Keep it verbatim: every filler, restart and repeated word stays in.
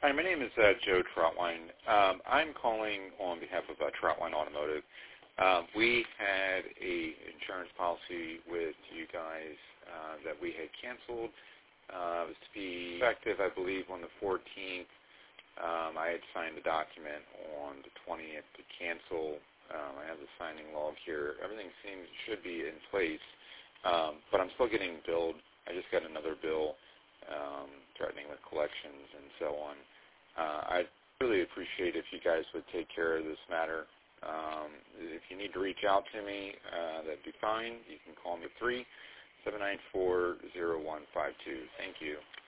Hi, my name is uh, Joe Troutwine. Um, I'm calling on behalf of uh, Troutwine Automotive. Um, we had a insurance policy with you guys uh, that we had canceled. Uh, it was to be effective, I believe, on the fourteenth. Um, I had signed the document on the twentieth to cancel. Um, I have the signing log here. Everything seems should be in place, um, but I'm still getting billed. I just got another bill um, threatening with collections and so on. Uh, I'd really appreciate if you guys would take care of this matter. Um, if you need to reach out to me, uh, that'd be fine. You can call me at three seven nine four zero one five two. Thank you.